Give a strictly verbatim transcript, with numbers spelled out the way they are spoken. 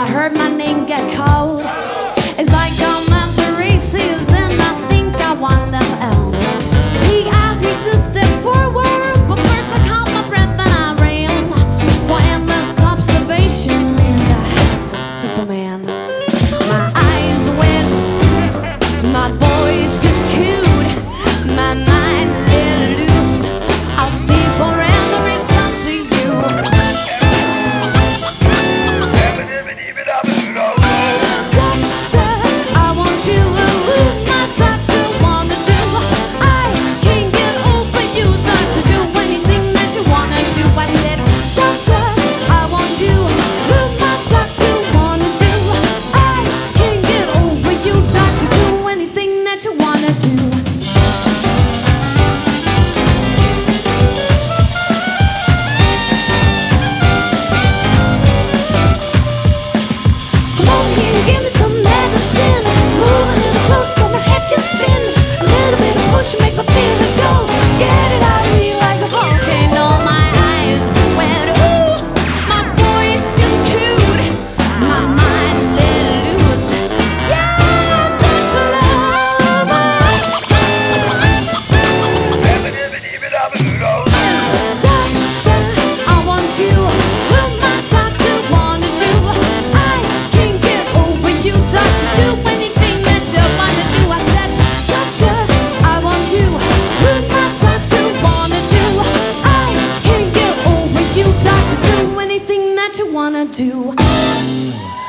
heard my name get called. It's like I'm at the races and I think I won them out. He asked me to step forward, but first I caught my breath and I ran for endless observation in the hands of Superman. My eyes wet, my voice just cooed, my mind let loose. I'll stay forever, it's up to you. Doctor, I want you, my doctor wanna do. I can't get over you, doctor, do anything that you wanna do. I said, doctor, I want you, my doctor wanna do. I can't get over you, doctor, do anything that you wanna do. Give me some medicine. Move a little close so my head can spin. A little bit of push, make my feeling go. Get it out of me like a volcano. My eyes wet, ooh, my voice just cooed, my mind let loose. Yeah, that's love. Doctor, I want you. What my doctor wanna do. I can't get over you, doctor, do anything that you wanna do. I said, doctor, I want you. What my doctor wanna do. I can't get over you, doctor, do anything that you wanna do.